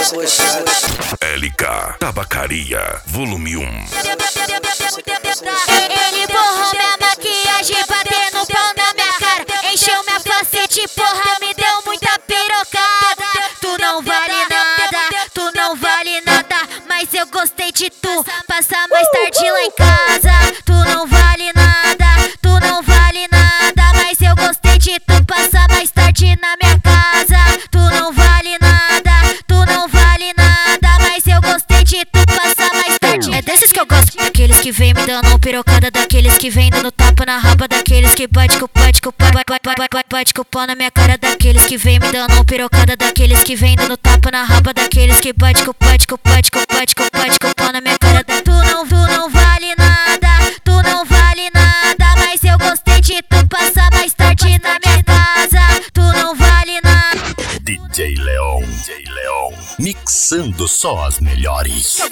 LK Tabacaria, volume 1. Ele borrou minha maquiagem, batendo pau na minha cara. Encheu minha face de porra, me deu muita pirocada. Tu não vale nada, tu não vale nada, mas eu gostei de tu. Passar mais tarde lá em casa. Tu não vale nada, tu não vale nada, mas eu gostei de tu. Passar mais tarde na minha casa. Tu não vale nada, tu não vale nada, mas eu gostei de tu. Passar mais tarde. É desses que eu gosto, daqueles que vem me dando pirocada, daqueles que vem dando tapa na raba, daqueles que bate com o pau na minha cara, daqueles que vem me dando pirocada, daqueles que vem dando tapa na raba, daqueles que bate com o pau na minha cara. Tu não vale nada, tu não vale nada, mas eu gostei de tu. Passar mais tarde na minha casa. Tu não vale nada. DJ Leon, mixando só as melhores.